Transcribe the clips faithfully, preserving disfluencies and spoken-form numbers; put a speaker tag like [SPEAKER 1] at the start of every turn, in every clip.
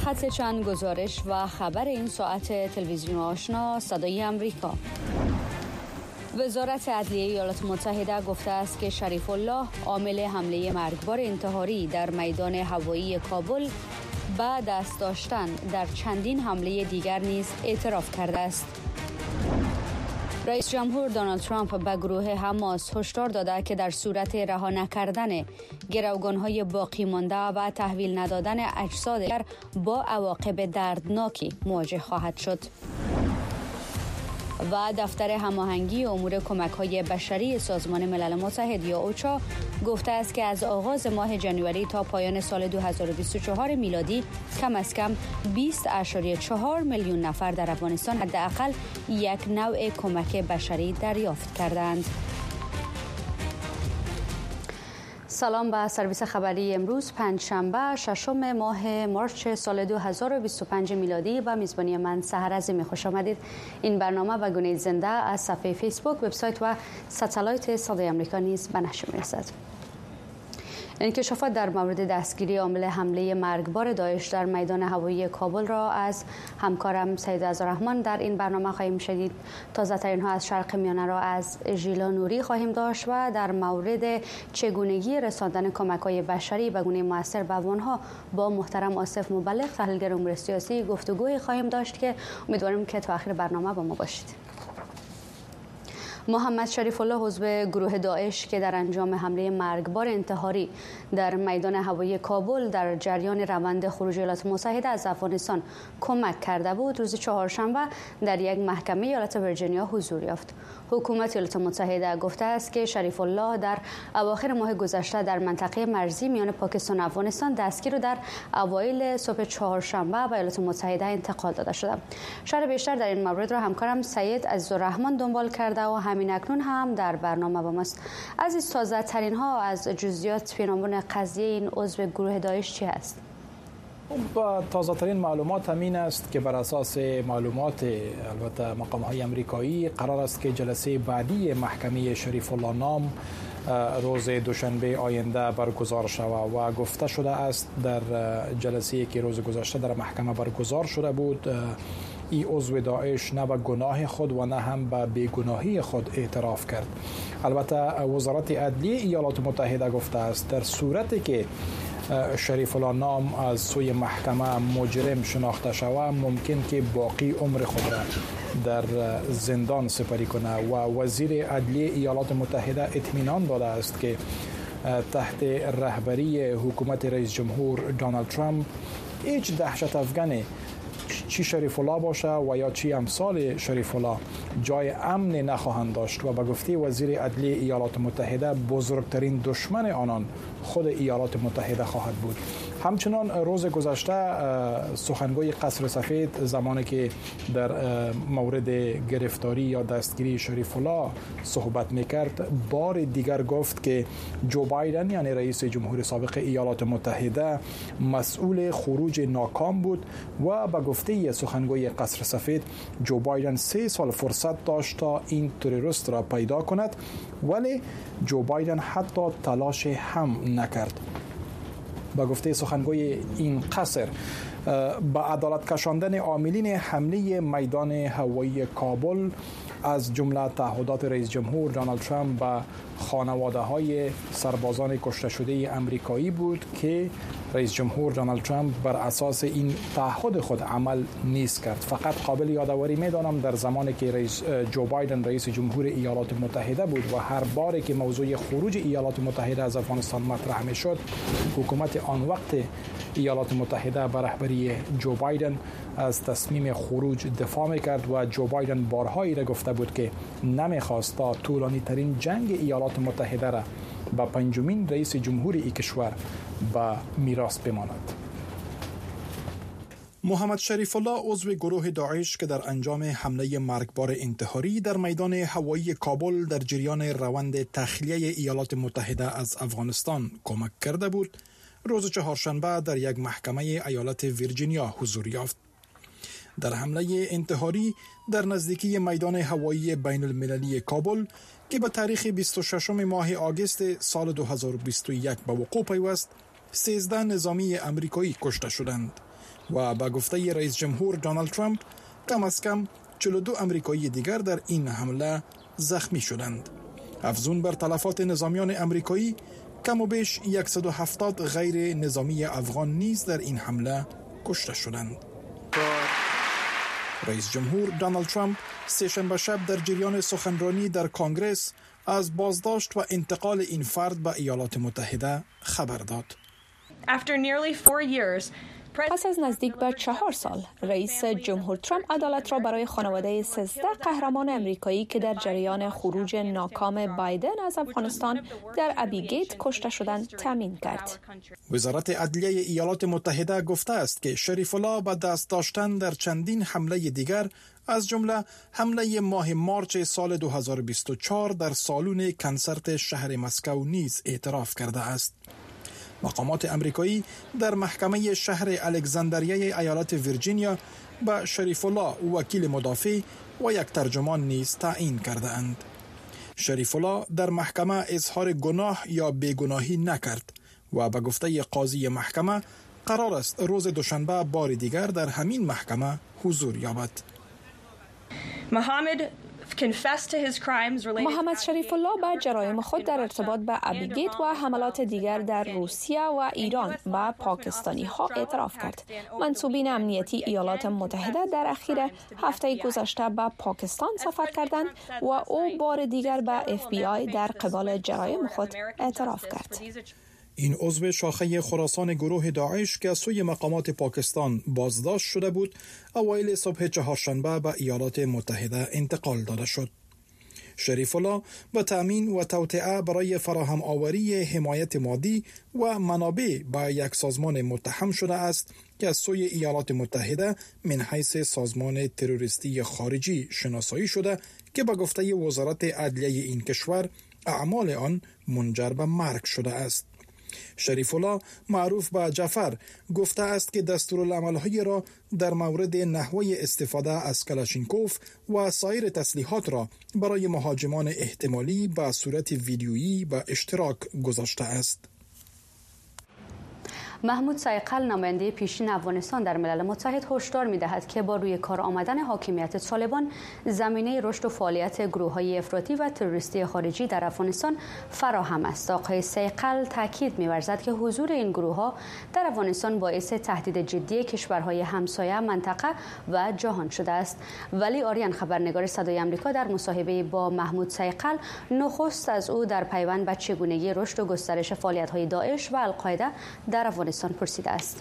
[SPEAKER 1] خط چند گزارش و خبر این ساعت تلویزیون آشنا صدای امریکا. وزارت عدلیه ایالات متحده گفته است که شریف الله عامل حمله مرگبار انتحاری در میدان هوایی کابل با دست داشتن در چندین حمله دیگر نیز اعتراف کرده است. رئیس جمهور دونالد ترامپ به گروه حماس هشدار داده که در صورت رها نکردن گروگان‌های باقی مانده و تحویل ندادن اجساد با عواقب دردناکی مواجه خواهد شد. و دفتر هماهنگی امور کمک‌های بشری سازمان ملل متحد یا اوچا گفته است که از آغاز ماه ژانویه تا پایان سال دو هزار و بیست و چهار میلادی کم از کم بیست اشاری چهار میلیون نفر در افغانستان حداقل یک نوع کمک بشری دریافت کردند. سلام به سرویس خبری امروز پنجشنبه ششم ماه مارچ سال دو هزار و بیست و پنج میلادی و میزبانی من سحر عظیمی. خوش آمدید. این برنامه به گونه زنده از صفحه فیسبوک، وبسایت و ساتلایت صدای آمریکا نیز به نشر می‌رسد. انکشافات در مورد دستگیری عامل حمله مرگبار داعش در میدان هوایی کابل را از همکارم سید عزالرحمن در این برنامه خواهیم شنید. تازه ترین ها از شرق میانه را از ژیلا نوری خواهیم داشت و در مورد چگونگی رساندن کمک‌های بشری به گونه مؤثر به افغان‌ها با محترم آصف مبلغ تحلیلگر امور سیاسی گفتگوی خواهیم داشت که امیدواریم که تا آخر برنامه با ما باشید. محمد شریف الله عضو گروه داعش که در انجام حمله مرگبار انتحاری در میدان هوایی کابل در جریان روند خروج ایالات متحده از افغانستان کمک کرده بود، روز چهارشنبه در یک محکمه ایالت ویرجینیا حضور یافت. حکومت ایالات متحده گفته است که شریف الله در اواخر ماه گذشته در منطقه مرزی میان پاکستان و افغانستان دستگیر و در اوایل صبح چهارشنبه به ایالات متحده انتقال داده شده. شرح بیشتر در این مورد را همکارم سید عزالرحمن دنبال کرده و همین اکنون هم در برنامه با ماست. عزیز، تازه ترین ها از جزئیات پیرامون قضیه این عضو گروه داعش چی است؟
[SPEAKER 2] تازه ترین معلومات همین است که بر اساس معلومات البته مقام های امریکایی قرار است که جلسه بعدی محکمه شریف الله نام روز دوشنبه آینده برگزار شود و گفته شده است در جلسه‌ای که روز گذشته در محکمه برگزار شده بود، ای عضو داعش نه به گناه خود و نه هم به بیگناهی خود اعتراف کرد. البته وزارت عدلیه ایالات متحده گفته است در صورتی که شریف الله نام از سوی محکمه مجرم شناخته شود، ممکن که باقی عمر خود را در زندان سپری کنه و وزیر عدلیه ایالات متحده اطمینان داده است که تحت رهبری حکومت رئیس جمهور دونالد ترامپ هیچ دهشت افغانی چی شریف الله باشه و یا چی امثال شریف الله جای امن نخواهند داشت و به گفته وزیر عدلیه ایالات متحده بزرگترین دشمن آنان خود ایالات متحده خواهد بود. همچنان روز گذشته سخنگوی قصر سفید زمانی که در مورد گرفتاری یا دستگیری شریف الله صحبت میکرد، بار دیگر گفت که جو بایدن یعنی رئیس جمهور سابق ایالات متحده مسئول خروج ناکام بود و به گفته سخنگوی قصر سفید جو بایدن سه سال فرصت داشت تا این تروریست را پیدا کند، ولی جو بایدن حتی تلاش هم نکرد. با گفته سخنگوی این قصر، با عدالت کشاندن عاملین حمله میدان هوایی کابل از جمله تعهدات رئیس جمهور دونالد ترامپ به خانواده های سربازان کشته شده امریکایی بود که رئیس جمهور دونالد ترامپ بر اساس این تعهد خود عمل نیست کرد. فقط قابل یادآوری می‌دانم در زمانی که رئیس جو بایدن رئیس جمهور ایالات متحده بود و هر باری که موضوع خروج ایالات متحده از افغانستان مطرح می‌شد، حکومت آن وقت ایالات متحده به رهبری جو بایدن از تصمیم خروج دفاع می‌کرد و جو بایدن بارهایی را گفته بود که نمی‌خواست تا طولانی ترین جنگ ایالات متحده را با پنجمین رئیس جمهور این کشور به میراث بماند.
[SPEAKER 3] محمد شریف الله عضو گروه داعش که در انجام حمله مرگبار انتحاری در میدان هوایی کابل در جریان روند تخلیه ایالات متحده از افغانستان کمک کرده بود، روز چهارشنبه در یک محکمه ایالت ویرجینیا حضور یافت. در حمله انتحاری در نزدیکی میدان هوایی بین المللی کابل که به تاریخ بیست و ششم ماه آگوست سال دو هزار و بیست و یک به وقوع پیوست، سیزده نظامی امریکایی کشته شدند و به گفته رئیس جمهور دونالد ترامپ کم از کم چهل و دو امریکایی دیگر در این حمله زخمی شدند. افزون بر تلفات نظامیان امریکایی، کم و بیش صد و هفتاد غیر نظامی افغان نیز در این حمله کشته شدند. رئیس جمهور دونالد ترامپ سه‌شنبه شب در جریان سخنرانی در کنگره از بازداشت و انتقال این فرد به ایالات متحده خبر داد.
[SPEAKER 4] پس از نزدیک به چهار سال، رئیس جمهور ترامپ عدالت را برای خانواده سیزده قهرمان امریکایی که در جریان خروج ناکام بایدن از افغانستان در ابیگیت کشته شدند تامین کرد.
[SPEAKER 3] وزارت عدلیه ایالات متحده گفته است که شریف الله به دست داشتن در چندین حمله دیگر از جمله حمله ماه مارچ سال دو هزار و بیست و چهار در سالن کنسرت شهر مسکو نیز اعتراف کرده است. مقامات امریکایی در محکمه شهر الکساندریای ایالت ویرجینیا به شریف الله وکیل مدافع و یک ترجمان نیز تعیین کرده اند. شریف الله در محکمه اظهار گناه یا بیگناهی نکرد و به گفته قاضی محکمه قرار است روز دوشنبه بار دیگر در همین محکمه حضور یابد.
[SPEAKER 4] محمد محمد شریف الله به جرایم خود در ارتباط به ابیگیت و حملات دیگر در روسیه و ایران و پاکستانی ها اعتراف کرد. منصوبین امنیتی ایالات متحده در اخیر هفته گذشته به پاکستان سفر کردند و او بار دیگر به اف بی آی در قبال جرایم خود اعتراف کرد.
[SPEAKER 3] این عضو شاخه خراسان گروه داعش که از سوی مقامات پاکستان بازداشت شده بود، اوایل صبح چهارشنبه به ایالات متحده انتقال داده شد. شریف الله به تأمین و توطئه برای فراهم آوری حمایت مادی و منابع به یک سازمان متهم شده است که از سوی ایالات متحده من حیث سازمان تروریستی خارجی شناسایی شده که به گفته وزارت عدلیه این کشور اعمال آن منجر به مرگ شده است. شریف الله معروف به جعفر گفته است که دستورالعمل‌های را در مورد نحوه استفاده از کلاشینکوف و سایر تسلیحات را برای مهاجمان احتمالی به صورت ویدیویی به اشتراک گذاشته است.
[SPEAKER 1] محمود سایقل نماینده پیشین افغانستان در ملل متحد هشدار می‌دهد که با روی کار آمدن حاکمیت طالبان زمینه رشد و فعالیت گروه‌های افراطی و تروریستی خارجی در افغانستان فراهم است. آقای سایقل تاکید می‌ورزد که حضور این گروه‌ها در افغانستان باعث تهدید جدی کشورهای همسایه منطقه و جهان شده است. ولی آریان خبرنگار صدای آمریکا در مصاحبه با محمود سایقل نخست از او در پیوند به چگونگی رشد و گسترش فعالیت‌های داعش و القاعده در افغانستان پرسیده است.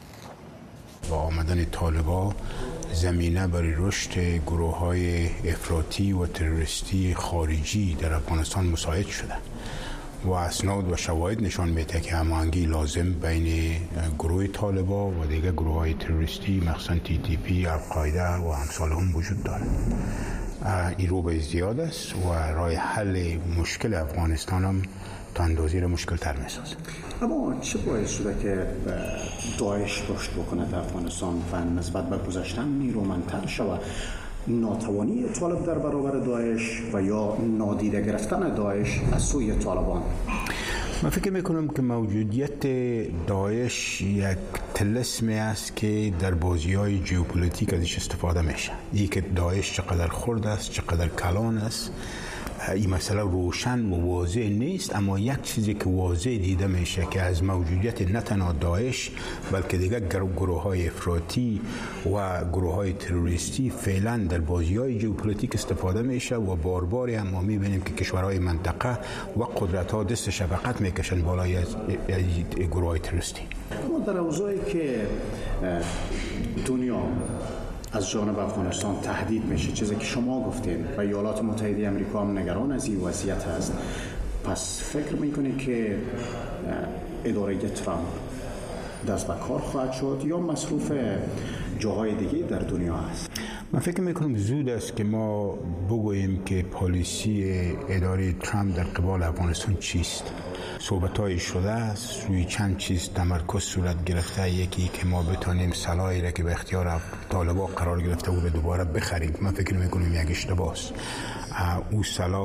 [SPEAKER 5] با آمدن طالبان زمینه برای رشد گروه‌های افراطی و تروریستی خارجی در افغانستان مساعد شده و اسناد و شواهد نشان میده که هماهنگی لازم بین گروه طالبان و دیگر گروه‌های تروریستی مخصوصاً تی تی پی، القاعده و امثال هم وجود دارد. این رو به ازدیاد است و راه حل مشکل افغانستان هم تا اندازی را مشکل تر می‌سازه.
[SPEAKER 6] اما چه باعث شده که داعش رشد بکنه در افغانستان و نسبت به گذشته نیرومندتر شود؟ ناتوانی طالب در برابر داعش و یا نادیده گرفتن داعش از سوی طالبان؟
[SPEAKER 5] من فکر میکنم که موجودیت داعش یک طلسمی است که در بازی‌های ژئوپلیتیک ازش استفاده میشه. این که داعش چقدر خرد است، چقدر کلان است، این مسئله روشن و واضح نیست، اما یک چیزی که واضح دیده میشه که از موجودیت نه تنها داعش بلکه دیگر گروه‌های افراطی و گروه‌های تروریستی فعلا در بازی‌های ژئوپلیتیک استفاده میشه و بار بار هم ما می‌بینیم که کشورهای منطقه و قدرت‌ها دست شفقت میکشن بالای از گروه‌های تروریستی.
[SPEAKER 6] اما در اوضاعی که دنیا از جانب افغانستان تهدید میشه، چیزی که شما گفتین و ایالات متحده آمریکا هم نگران از این وضعیت هست، پس فکر میکنید که اداره ترامپ دست به کار خواهد شد یا مصروف جاهای دیگه در دنیا هست؟
[SPEAKER 5] من فکر میکنم زود است که ما بگوییم که پالیسی اداره ترامپ در قبال افغانستان چیست. صحبت‌های شده است، روی چند چیز تمرکز صورت گرفته. یکی که ما بتونیم سلاحی را که به اختیار طالبان قرار گرفته و دوباره بخریم. من فکر میکنم یک اشتباه است. او سلاح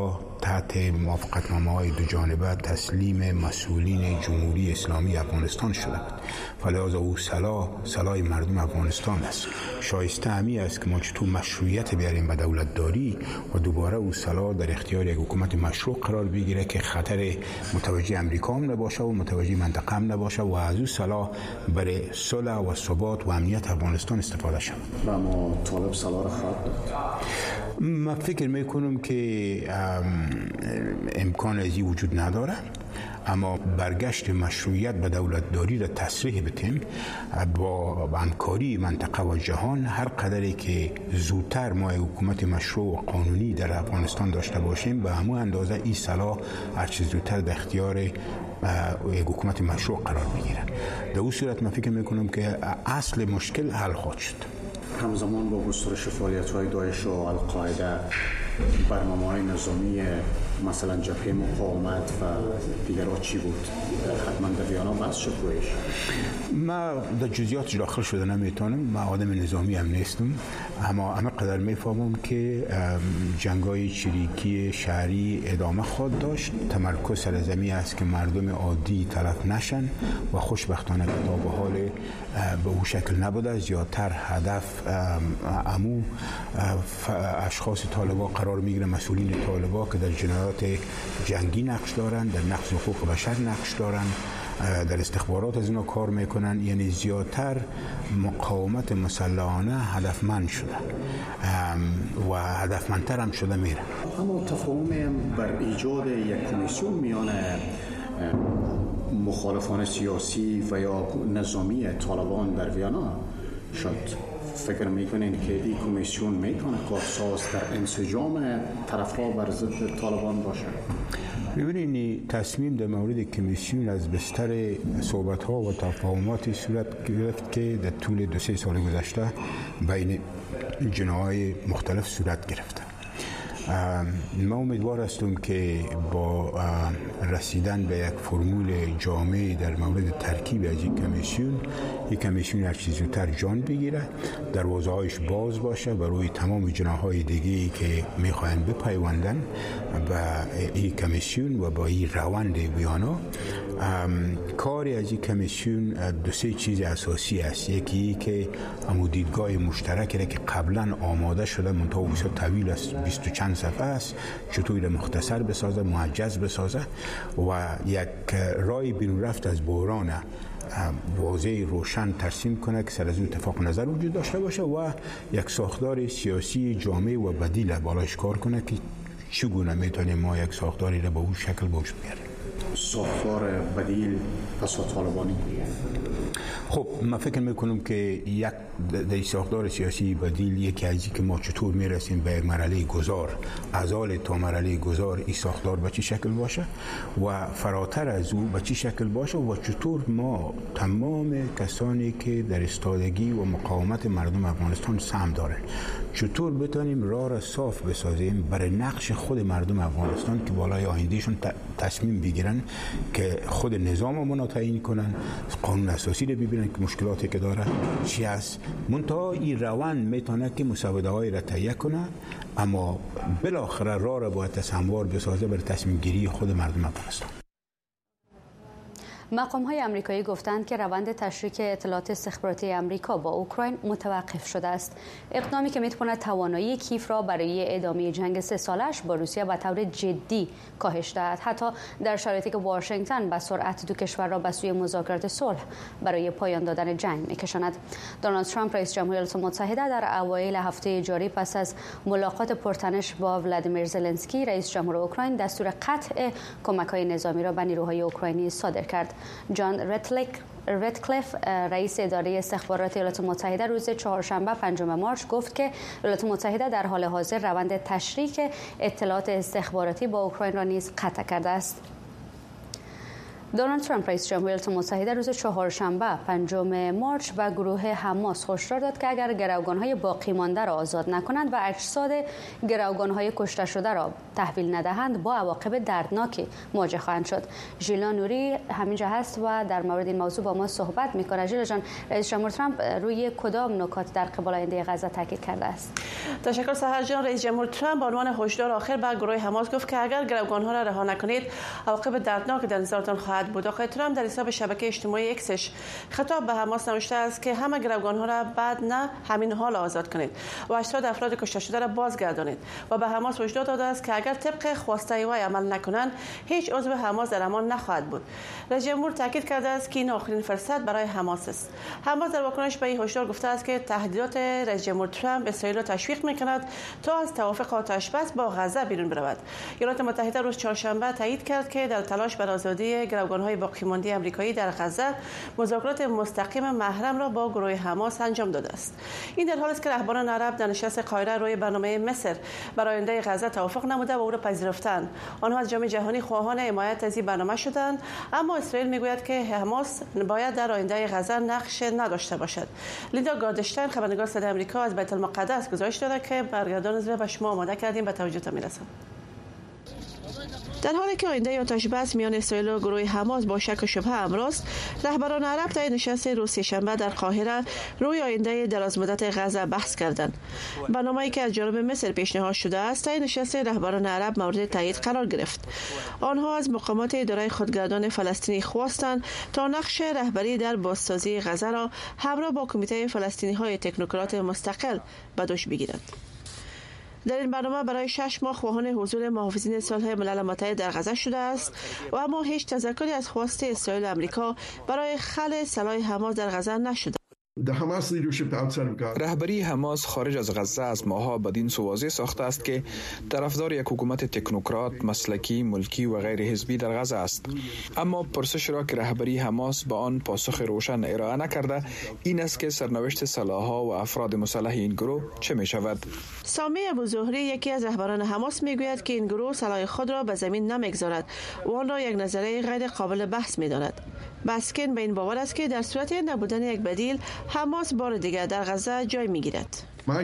[SPEAKER 5] تحت موافقتنامه‌های دو جانبه تسلیم مسئولین جمهوری اسلامی افغانستان شده بود. فلذا او سلاح سلاح مردم افغانستان است. شایسته همی است که ما چطور مشروعیت بیاریم به دولت داری و دوباره او سلاح در اختیار یک حکومت مشروع قرار بگیره که خطر متوجه امریکا هم نباشه و متوجه منطقه هم نباشه و از او سلاح برای صلح و ثبات و امنیت افغانستان استفاده شود.
[SPEAKER 6] و ما طالب سلاح را خواهد داد.
[SPEAKER 5] من فکر میکنم که امکان ازی وجود نداره، اما برگشت مشروعیت به دولت داری را تصریح بتیم با همکاری منطقه و جهان. هر قدری که زودتر ما حکومت مشروع و قانونی در افغانستان داشته باشیم به همون اندازه این سلاح هر چه زودتر در اختیار یک حکومت مشروع قرار بگیره. در اون صورت من فکر میکنم که اصل مشکل حل خواهد شد.
[SPEAKER 6] همزمان با گسترش فعالیت‌های داعش و القاعده برنامه‌های نظامی مثلا جبهه مقاومت و دیگرها چی بود؟ حتما در ویانا بحث شد رویش.
[SPEAKER 5] ما در جزئیات داخل شده نمیتونم، ما آدم نظامی هم نیستم، اما همه قدر میفهمم که جنگ‌های چریکی شهری ادامه خواهد داشت. تمرکز سرزمینی است که مردم عادی تلف نشن و خوشبختانه تا به حال به اون شکل نبوده. زیادتر هدف امو اشخاص طالبان قرار میگیره، مسئولین طالبان که در جنایات جنگی نقش دارن، در نقض حقوق بشر نقش دارن، در استخبارات از اونا کار میکنن. یعنی زیادتر مقاومت مسلحانه هدفمند شده و هدفمندتر هم شده میره.
[SPEAKER 6] اما تفاهم بر ایجاد یک کمیسیون میان مخالفان سیاسی و یا نظامی طالبان در ویانا شد. فکر میکنین که این کمیسیون میتونه کارساز در انسجام طرف‌ها بر ضد طالبان باشه؟
[SPEAKER 5] ببینید تصمیم در مورد کمیسیون از بستر صحبت‌ها و تفاهماتی صورت گرفت که در طول دو سه سال گذشته بین جناح‌های مختلف صورت گرفته. من امیدوار هستم که با رسیدن به یک فرمول جامع در مورد ترکیب از این کمیسیون، این کمیسیون هر چه زودتر جان بگیره، دروازه‌هایش باز باشه برای تمام جناح‌های دیگه‌ای که می‌خواهند بپیوندن به این کمیسیون و با این روند ویانا. کاری از این کمیسیون دو سه چیز اساسی است. یکی که همون دیدگاه مشترکی را که قبلا آماده شده منتها بسیار طویل است، بیست و چند صفحه است، چطوری مختصر بسازه، معجز بسازه و یک رای بیرون رفت از بحران واضح روشن ترسیم کنه که سر از اون اتفاق نظر وجود داشته باشه و یک ساختار سیاسی جامع و بدیل بالاش کار کنه که چگونه میتونیم ما یک ساختاری را به اون شکل وجود بیاریم.
[SPEAKER 6] ساختار بدیل پس طالبانی.
[SPEAKER 5] خب من فکر میکنم که یک در ساختار سیاسی بدیل یکی از که ما چطور میرسیم به یک مرحله گذار، از حال تا مرحله گذار این ساختار به چه شکل باشه و فراتر از او به چه شکل باشه و چطور ما تمام کسانی که در استادگی و مقاومت مردم افغانستان سهم دارن چطور بتونیم راه را صاف بسازیم برای نقش خود مردم افغانستان که بالای آیندهشون تصمیم بگیرن که خود نظام رو تعیین کنن، قانون اساسی رو ببینن که مشکلاتی که داره چی است. منتها این روند میتونه که مسوده های را تهیه کنه، اما بالاخره راه را باید هموار بسازه برای تصمیم گیری خود مردم افغانستان.
[SPEAKER 1] مقام‌های آمریکایی گفتند که روند تشریک اطلاعات استخباراتی آمریکا با اوکراین متوقف شده است. اقدامی که می‌تواند توانایی کیف را برای ادامه جنگ سه سالش با روسیه به طور جدی کاهش دهد، حتی در شرایطی که واشنگتن به سرعت دو کشور را به سوی مذاکرات صلح برای پایان دادن جنگ می‌کشاند. دونالد ترامپ رئیس جمهوری ایالات متحده در اوایل هفته جاری پس از ملاقات پرتنش با ولادیمیر زلنسکی رئیس جمهور اوکراین دستور قطع کمک‌های نظامی را به نیروهای اوکراینی صادر کرد. جان رتکلیف رئیس اداره استخبارات ایالات متحده روز چهارشنبه پنجم مارس گفت که ایالات متحده در حال حاضر روند تشریک اطلاعات استخباراتی با اوکراین را نیز قطع کرده است. دونالد ترامپ رئیس جمهور ایالات متحده روز چهارشنبه پنجم مارچ به گروه حماس هشدار داد که اگر گروگان‌های باقی مانده را آزاد نکنند و اجساد گروگان‌های کشته شده را تحویل ندهند با عواقب دردناکی مواجه خواهند شد. ژیلا نوری همینجا هست و در مورد این موضوع با ما صحبت می‌کنه. ژیلا جان، رئیس جمهور ترامپ روی کدام نکات در قبال آینده غزه تاکید کرده است؟
[SPEAKER 7] تشکر سحر جان. رئیس جمهور ترامپ به عنوان هشدار آخر به گروه حماس گفت که اگر گروگان‌ها را رها نکنید عواقب دردناک در انتظارتان خواهد بود. آقای ترامپ در حساب شبکه اجتماعی اکسش خطاب به حماس نوشته است که همه گروگان‌ها را بعد نه همین حال آزاد کنید و اجساد افراد کشته شده را بازگردانید و به حماس هشدار داده است که اگر طبق خواسته وی عمل نکنند هیچ عضو حماس در امان نخواهد بود. رئیس جمهور تاکید کرده است که این آخرین فرصت برای حماس است. حماس در واکنش به این هشدار گفته است که تهدیدات رئیس جمهور ترامپ اسرائیل را تشویق می‌کند تا از توافق آتش بس با غزه بیرون برود. ایالات متحده روز چهارشنبه تایید کرد که در تلاش بر آزادی گروگان‌های باقی مانده آمریکایی در غزه مذاکرات مستقیم محرم را با گروه حماس انجام داده است. این در حالی است که رهبران عرب در نشست قاهره روی برنامه مصر برای آینده غزه توافق نموده و او را پذیرفتند. آنها از جامعه جهانی خواهان حمایت از این برنامه شدند، اما اسرائیل میگوید که حماس باید در آینده غزه نقش نداشته باشد. لیندا گاردشتاین خبرنگار صدای آمریکا از بیت المقدس گزارش داده که برگردان از به شما آماده کردیم، به توجهتان میرسم. در حالی که آینده آتش بس میان اسرائیل و گروه حماس با شک و شبهه امروز، رهبران عرب در نشست روز سه‌شنبه در قاهره روی آینده درازمدت غزه بحث کردند. برنامه‌ای که از جانب مصر پیشنهاد شده است، در نشست رهبران عرب مورد تایید قرار گرفت. آنها از مقامات اداره خودگردان فلسطینی خواستند تا نقش رهبری در بازسازی غزه را همراه با کمیته فلسطینی‌های تکنوکرات مستقل به دوش بگیرند. در این برنامه برای شش ماه خواهان حضور محافظین صلح ملل متحد در غزه شده است و اما هیچ تذکری از خواست اسرائیل و آمریکا برای خلع سلاح حماس در غزه نشده.
[SPEAKER 8] رهبری حماس خارج از غزه از ماها بدین سو واضح ساخته است که طرفدار یک حکومت تکنوکرات، مسلکی، ملکی و غیر حزبی در غزه است. اما پرسش را که رهبری حماس با آن پاسخ روشن ارائه نکرده این است که سرنوشت سلاح‌ها و افراد مسلح این گروه چه می شود؟
[SPEAKER 7] سامی ابوزهری یکی از رهبران حماس میگوید که این گروه سلاح خود را به زمین نمیگذارد و آن را یک نظریه غیر قابل بحث می‌داند. بسکن به این باور است که در صورت نبودن یک بدیل حماس بار دیگر در غزه جای می‌گیرد.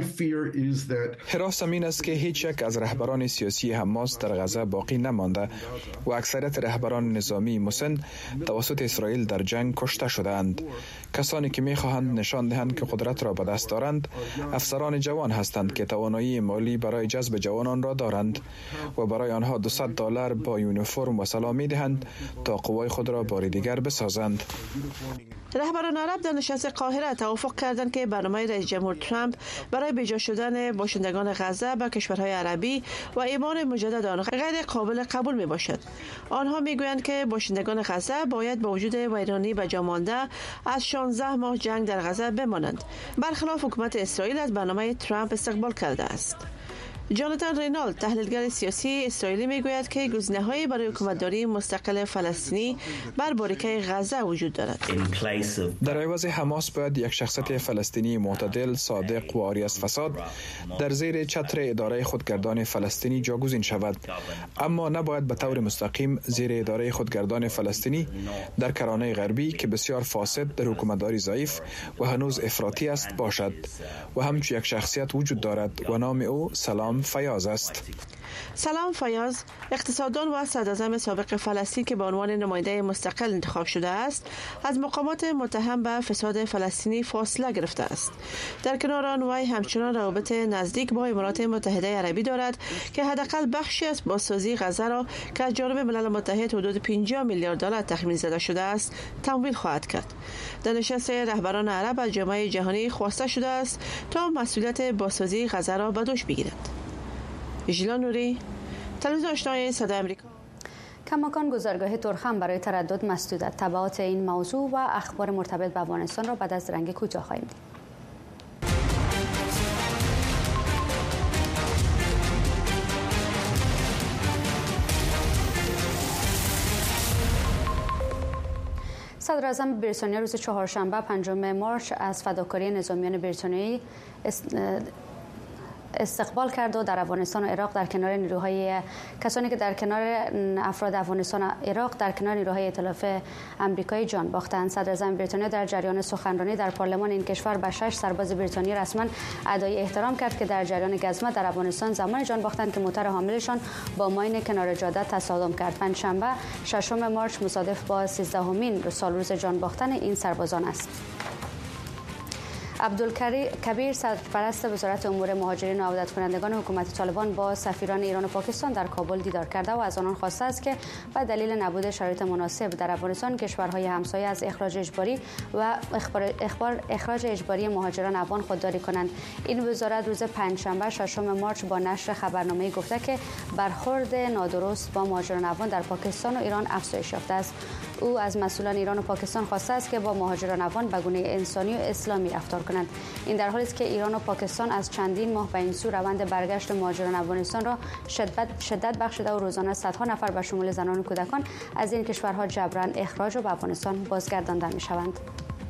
[SPEAKER 8] حراسم این است که هیچ یک از رهبران سیاسی حماس در غزه باقی نمانده و اکثریت رهبران نظامی مسن توسط اسرائیل در جنگ کشته شدند. کسانی که می‌خواهند نشان دهند که قدرت را به دست دارند افسران جوان هستند که توانایی مالی برای جذب جوانان را دارند و برای آنها دویست دلار با یونیفرم و سلاح می‌دهند تا قوای خود را بار دیگر بسازند.
[SPEAKER 7] رهبران عرب در نشست قاهره توافق کردند که برنامه رئیس جمهور ترامپ برای بجا شدن باشندگان غزه به کشورهای عربی و اعمال مجدد آنها غیر قابل قبول می باشد. آنها می گویند که باشندگان غزه باید با وجود ویرانی به جا مانده از شانزده ماه جنگ در غزه بمانند. برخلاف حکومت اسرائیل از برنامه ترامپ استقبال کرده است. جاناتان رینالد تحلیلگر سیاسی اسرائیلی میگوید که گزینه‌هایی برای حکومتداری مستقل فلسطینی بر باریکه غزه وجود دارد.
[SPEAKER 8] در عوض حماس باید یک شخصیت فلسطینی معتدل، صادق و عاری از فساد در زیر چتر اداره خودگردان فلسطینی جاگزین شود، اما نباید به طور مستقیم زیر اداره خودگردان فلسطینی در کرانه غربی که بسیار فاسد، در حکومتداری ضعیف و هنوز افراطی است باشد. و همچون یک شخصیت وجود دارد و نام او سلام فیاض است.
[SPEAKER 7] سلام فیاض اقتصاددان و صدراعظم سابق فلسطین که به عنوان نماینده مستقل انتخاب شده است، از مقامات متهم به فساد فلسطینی فاصله گرفته است. در کنار آن وی همچنان روابط نزدیک با امارات متحده عربی دارد که حداقل بخشی از بازسازی غزه را که از جانب ملل متحد حدود پنجاه میلیارد دلار تخمین زده شده است تمویل خواهد کرد. در نشست رهبران عرب از جامعه جهانی خواسته شده است تا مسئولیت بازسازی غزه را به دوش بگیرد. ژیلا نوری، تلویزیون آشنای صدای آمریکا.
[SPEAKER 1] کماکان گذارگاه ترخم برای تردد مسدود. تبعات این موضوع و اخبار مرتبط به افغانستان را بعد از رنگ کوتاه خواهیم دید. صدر اعظم بریتانیا روز چهارشنبه پنجم مارچ از فداکاری نظامیان بریتانیایی استقبال کرد و در افغانستان و عراق در کنار نیروهای کسانی که در کنار افراد افغانستان و عراق در کنار نیروهای ائتلاف آمریکایی جان باختند. صدر اعظم بریتانیا در جریان سخنرانی در پارلمان این کشور به شش سرباز بریتانیا رسما ادای احترام کرد که در جریان گزمه در افغانستان زمان جان باختند که موتر حاملشان با ماین کنار جاده تصادم کرد. پنجشنبه ششم مارچ مصادف با سیزدهمین سال روز جان باختن این سربازان است. عبدالکبیر سرپرست وزارت امور مهاجرین و عودت کنندگان حکومت طالبان با سفیران ایران و پاکستان در کابل دیدار کرده و از آنان خواسته است که به دلیل نبود شرایط مناسب در افغانستان کشورهای همسایه از اخراج اجباری و اخبار اخراج اجباری مهاجران افغان خودداری کنند. این وزارت روز پنجشنبه ششم مارچ با نشر خبرنامه‌ای گفته که برخورد نادرست با مهاجران افغان در پاکستان و ایران افزایش یافته است. او از مسئولان ایران و پاکستان خواسته است که با مهاجران افغان به گونه انسانی و اسلامی رفتار کنند. این در حالی است که ایران و پاکستان از چندین ماه به این سو روند برگشت مهاجران افغانستان را شدت شدت بخشیده و روزانه صدها نفر به شمول زنان و کودکان از این کشورها جبران اخراج و به افغانستان بازگردانده می‌شوند.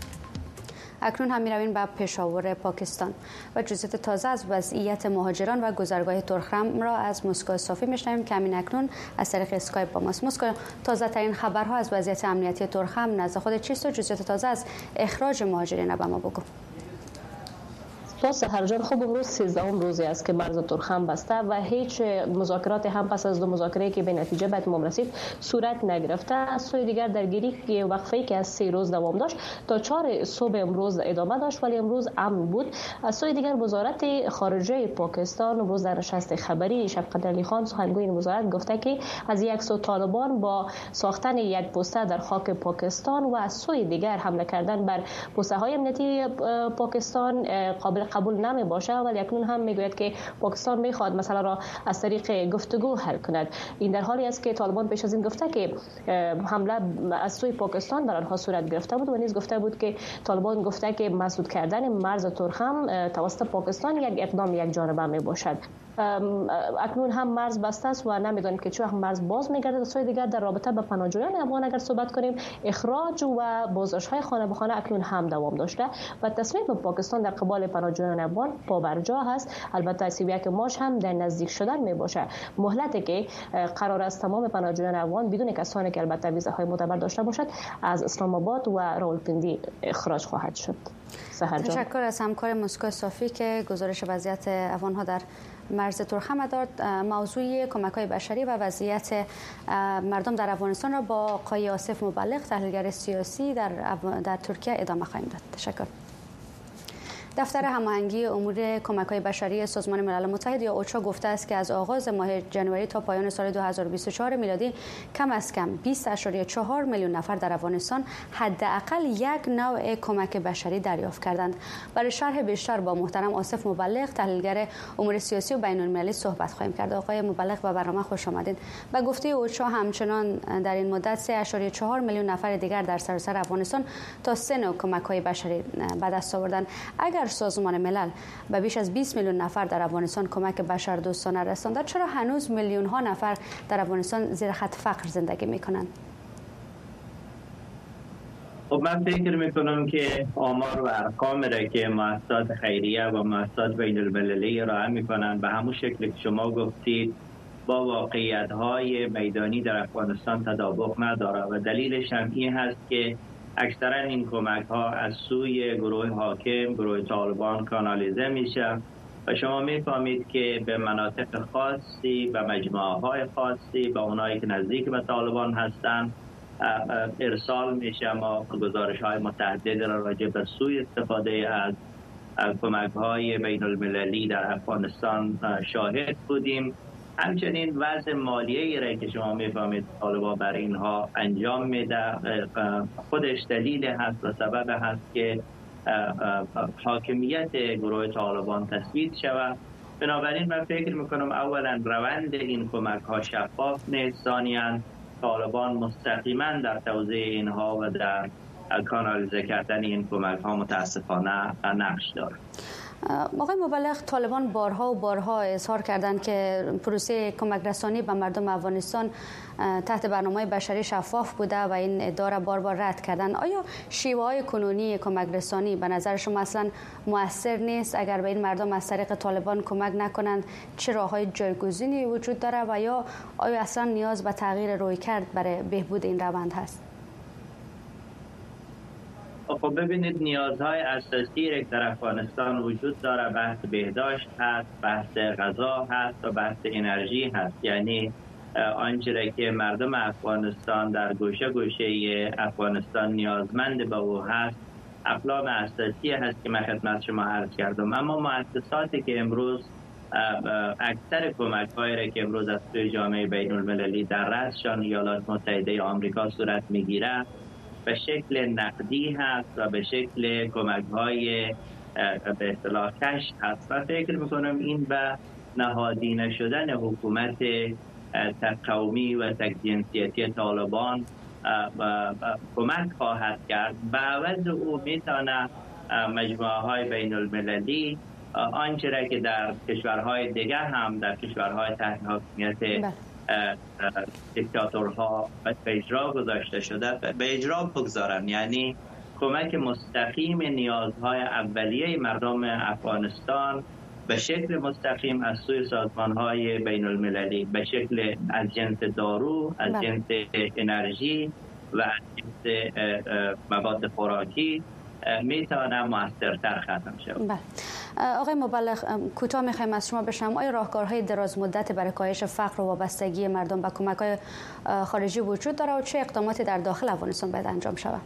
[SPEAKER 1] اکنون هم می‌رویم به پشاور پاکستان و جزئیات تازه از وضعیت مهاجران و گذرگاه ترخم را از مسکو صافی می‌شنویم که همین اکنون از طریق اسکایپ با ماست. مسکو، تازه ترین خبرها از وضعیت امنیتی ترخم نزد خود چیست و جزئیات تازه از اخراج مهاجرین به ما بگو.
[SPEAKER 9] پس هر جان خوب امروز سیزدهم روزی است که مرز ترخم بسته و هیچ مذاکرات هم پس از دو مذاکره که به نتیجه به اتمام رسید صورت نگرفته. از سوی دیگر درگیری وقفه‌ای که از سه روز دوام داشت تا چهار صبح امروز ادامه داشت ولی امروز امن بود. از سوی دیگر وزارت خارجه پاکستان امروز در نشست خبری شفقت علی خان سخنگوی این وزارت گفته که از یک سو طالبان با ساختن یک پوسته در خاک پاکستان و از سوی دیگر حمله کردن بر پوسته‌های امنیتی پاکستان قابل قبول نمی باشه، ولی اکنون هم میگوید که پاکستان میخواد مسئله را از طریق گفتگو حل کند. این در حالی است که طالبان پیش از این گفته که حمله از سوی پاکستان بر آنها صورت گرفته بود و نیز گفته بود که طالبان گفته که مسدود کردن مرز ترخم توسط پاکستان یک اقدام یک جانبه می باشد. اکنون هم مرز بسته است و نمیدانیم که چه وقت مرز باز میگردد. از سوی دیگر در رابطه با پناهجویان افغان اگر صحبت کنیم، اخراج و بازداشت‌های خانه به خانه اکنون هم دوام داشته و تصمیم پاکستان در قبال پناهجویان افغان پابرجا است. البته سی و یک مارچ هم در نزدیک شدن می باشه، مهلتی که قرار است تمام پناهجویان افغان بدون کسانی که البته ویزاهای معتبر داشته باشد از اسلام آباد و راولپیندی اخراج خواهد شد.
[SPEAKER 1] تشکر از همکار مسکو صافی که گزارش وضعیت افغان‌ها در مرز ترخم داد. موضوع کمک‌های بشری و وضعیت مردم در افغانستان را با آقای آصف مبلغ تحلیلگر سیاسی در در ترکیه ادامه خواهیم داد. تشکر. دفتر هماهنگی امور کمک‌های بشری سازمان ملل متحد یا اوچا گفته است که از آغاز ماه جنوری تا پایان سال دو هزار و بیست و چهار میلادی کم از کم بیست ممیز چهار میلیون نفر در افغانستان حداقل یک نوع کمک بشری دریافت کردند. برای شرح بیشتر با محترم آصف مبلغ تحلیلگر امور سیاسی و بین‌المللی صحبت خواهیم کرد. آقای مبلغ به برنامه خوش آمدید. به گفته اوچا همچنان در این مدت سه ممیز چهار میلیون نفر دیگر در سراسر افغانستان تا سه نوع کمک‌های بشری به دست آوردند. اگر سازمان ملل به بیش از بیست میلیون نفر در افغانستان کمک بشردوستانه رسانده، چرا هنوز میلیون ها نفر در افغانستان زیر خط فقر زندگی میکنند؟
[SPEAKER 10] خب من فکر میکنم که آمار و ارقام را که مؤسسات خیریه و مؤسسات بین المللی ارائه میکنن به همون شکل که شما گفتید با واقعیت های میدانی در افغانستان تطابق نداره و دلیلش هم این هست که اکثرا این کمک ها از سوی گروه حاکم، گروه طالبان کانالیزه میشه و شما میفهمید که به مناطق خاصی و مجموعه های خاصی به اونایی که نزدیک به طالبان هستن ارسال میشه. ما گزارش های متعدد را راجع به سوی استفاده از کمک های بین المللی در افغانستان شاهد بودیم. همچنین وضع مالیه‌ای را که شما میفهمید طالبان بر اینها انجام میده خودش دلیل هست و سبب هست که حاکمیت گروه طالبان تثبیت شود. بنابراین من فکر میکنم اولا روند این کمک ها شفاف نیست، ثانیاً طالبان مستقیما در توزیع اینها و در کانالیزه کردن این کمک ها متاسفانه نقش دارد.
[SPEAKER 1] آقای مبلغ، طالبان بارها و بارها اظهار کردند که پروسه کمک رسانی به مردم افغانستان تحت برنامه بشری شفاف بوده و این ادعا را بار بار رد کردند. آیا شیوه های کنونی کمک رسانی به نظر شما اصلا مؤثر نیست؟ اگر به این مردم از طریق طالبان کمک نکنند چه راههای جایگزینی وجود داره و یا آیا اصلا نیاز به تغییر رویکرد برای بهبود این روند هست؟
[SPEAKER 10] خب ببینید، نیازهای اساسی در افغانستان وجود داره. بحث بهداشت هست، بحث غذا هست و بحث انرژی هست. یعنی آنچه که مردم افغانستان در گوشه گوشه افغانستان نیازمند به او هست اقلام اساسی هست که من خدمت شما عرض کردم. اما مؤسساتی که امروز اکثر کمک هایی را که امروز از سوی جامعه بین المللی در رأسشان ایالات متحده آمریکا صورت میگیره به شکل نقدی هست و به شکل کمک های به اصطلاح کش هست و فکر میکنم این به نهادینه شدن حکومت تقومی و تکجنسیتی طالبان کمک خواهد کرد. به عوض او میتونه مجموعه های بین المللی آنچه را که در کشورهای دیگر هم در کشورهای تحت حاکمیت دیکتاتورها به اجرا گذاشته شده به اجرا بگذارن، یعنی کمک مستقیم نیازهای اولیه مردم افغانستان به شکل مستقیم از سوی سازمانهای بین المللی به شکل از جنس دارو، از جنس انرژی و از جنس مواد خوراکی میتونه موثرتر ختم شود.
[SPEAKER 1] آقای مبلغ، کوتاه میخوایم از شما بشنویم آیا راهکارهای دراز مدت برای کاهش فقر و وابستگی مردم به کمک‌های خارجی وجود داره و چه اقداماتی در داخل افغانستان باید انجام شود؟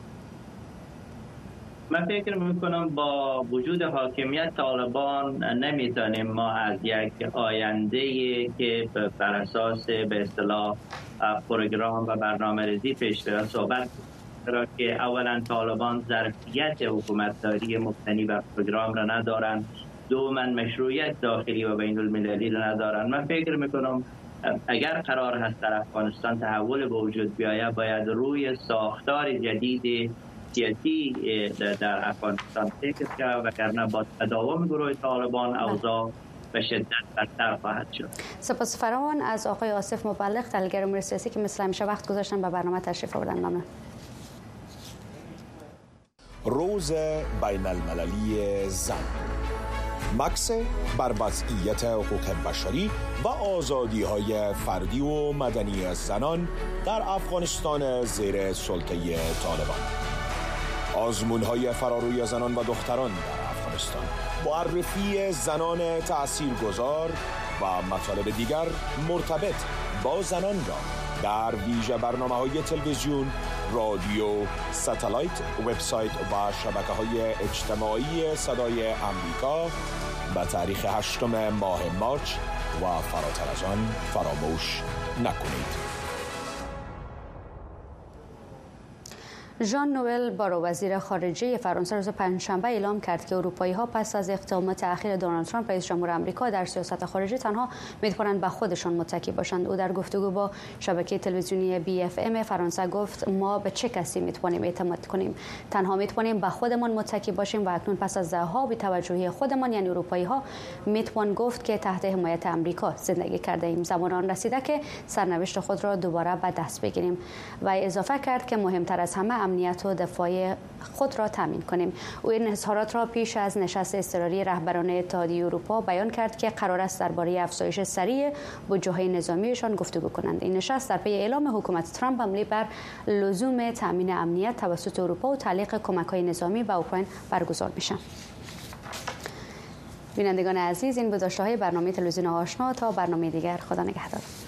[SPEAKER 10] من فکر میکنم با وجود حاکمیت طالبان نمیتونیم ما از یک آینده که بر اساس به اصطلاح پروگرام و برنامه‌ریزی پیش بره صحبت را که اولا طالبان ظرفیت حکومتداری مبتنی بر پروگرام را ندارند، دوما مشروعیت داخلی و بین المللی را ندارند. من فکر میکنم اگر قرار هست در افغانستان تحول به وجود بیاید باید روی ساختار جدید سیاسی در افغانستان فکر کرد، وگرنه با تداوم گروه طالبان اوضاع به شدت بدتر خواهد شد.
[SPEAKER 1] سپاس فراوان از آقای آصف مبلغ، تحلیلگر امور سیاسی که مثل همیشه وقت گذاشتن به برنامه تشریف آوردن. ممنون.
[SPEAKER 11] روز بین المللی زن، مکس بر وضعیت حقوق بشری و آزادی های فردی و مدنی زنان در افغانستان زیر سلطه طالبان، آزمون های فراروی زنان و دختران در افغانستان، معرفی زنان تاثیرگذار و مطالب دیگر مرتبط با زنان را در ویژه برنامه‌های تلویزیون، رادیو، ساتلایت، وبسایت و شبکه‌های اجتماعی صدای آمریکا به تاریخ هشتم ماه مارچ و فراتر از آن فراموش نکنید.
[SPEAKER 1] ژان نوئل بارو، وزیر خارجه فرانسه، روز پنجشنبه اعلام کرد که اروپایی‌ها پس از اقدامات اخیر دونالد ترامپ رئیس جمهور آمریکا در سیاست خارجی تنها می‌توانند به خودشان متکی باشند. او در گفتگو با شبکه تلویزیونی بی اف ام فرانسه گفت ما به چه کسی می‌توانیم اعتماد کنیم؟ تنها می‌توانیم به خودمان متکی باشیم و اکنون پس از دهه‌ها بی‌توجهی خودمان یعنی اروپایی‌ها می‌توان گفت که تحت حمایت آمریکا زندگی کرده ایم. زمان آن رسیده که سرنوشت خود را دوباره به دست بگیریم. و اضافه کرد که مهمتر از همه امنیت و دفاع خود را تامین کنیم. او این اظهارات را پیش از نشست اضطراری رهبران اتحادیه اروپا بیان کرد که قرار است درباره افزایش سریع بودجه‌های نظامیشان گفتگو کنند. این نشست در پی اعلام حکومت ترامپ حمله بر لزوم تامین امنیت توسط اروپا و تعلیق کمک‌های نظامی به اوکراین برگزار میشن. بینندگان عزیز، این بود داشته‌های برنامه تلویزیون آشنا. تا برنامه دیگر، خدا نگهدار.